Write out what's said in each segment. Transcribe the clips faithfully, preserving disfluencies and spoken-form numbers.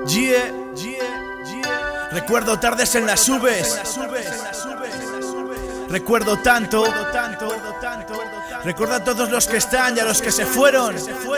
Yeah, yeah. Recuerdo tardes en las ubes. Recuerdo tanto. Recuerdo a todos los que están y a los que se fueron.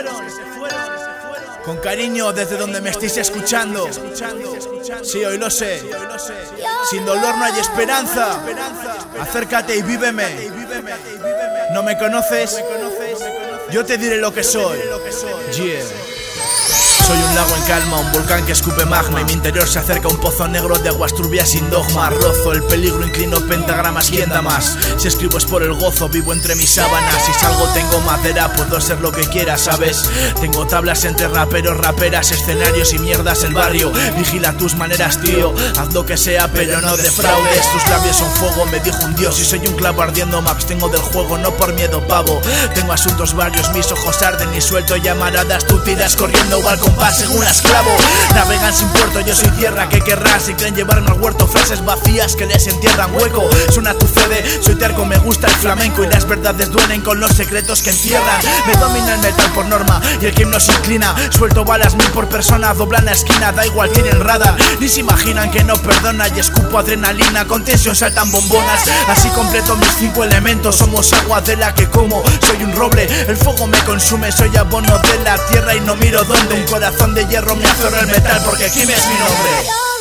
Con cariño desde donde me estéis escuchando. Sí, hoy lo sé. Sin dolor no hay esperanza. Acércate y víveme. ¿No me conoces? Yo te diré lo que soy. Yeah. Soy un lago en calma, un volcán que escupe magma, y mi interior se acerca a un pozo negro de aguas turbias sin dogma. Rozo el peligro, inclino pentagramas, ¿quién da más? Si escribo es por el gozo, vivo entre mis sábanas. Si salgo tengo madera, puedo ser lo que quiera, ¿sabes? Tengo tablas entre raperos, raperas, escenarios y mierdas el barrio. Vigila tus maneras, tío, haz lo que sea pero no defraudes. Tus labios son fuego, me dijo un dios, y soy un clavo ardiendo, me abstengo del juego, no por miedo, pavo. Tengo asuntos varios, mis ojos arden y suelto llamaradas, tú tiras corriendo igual con paz según la esclavo. Navegan sin puerto, yo soy tierra, ¿qué querrás? Si creen llevarme al huerto, frases vacías que les entierran hueco. Suena tu C D, soy terco, me gusta el flamenco, y las verdades duelen con los secretos que encierran. Me domina el metal por norma y el que no se inclina. Suelto balas mil por persona, doblan la esquina, da igual, tienen radar. Ni se imaginan que no perdona y escupo adrenalina. Con tensión saltan bombonas, así completo mis cinco elementos. Somos agua de la que como, soy un roble, el fuego me consume, soy abono de la tierra y no miro dónde. Un corazón de hierro me azorra el metal porque Kim es mi nombre.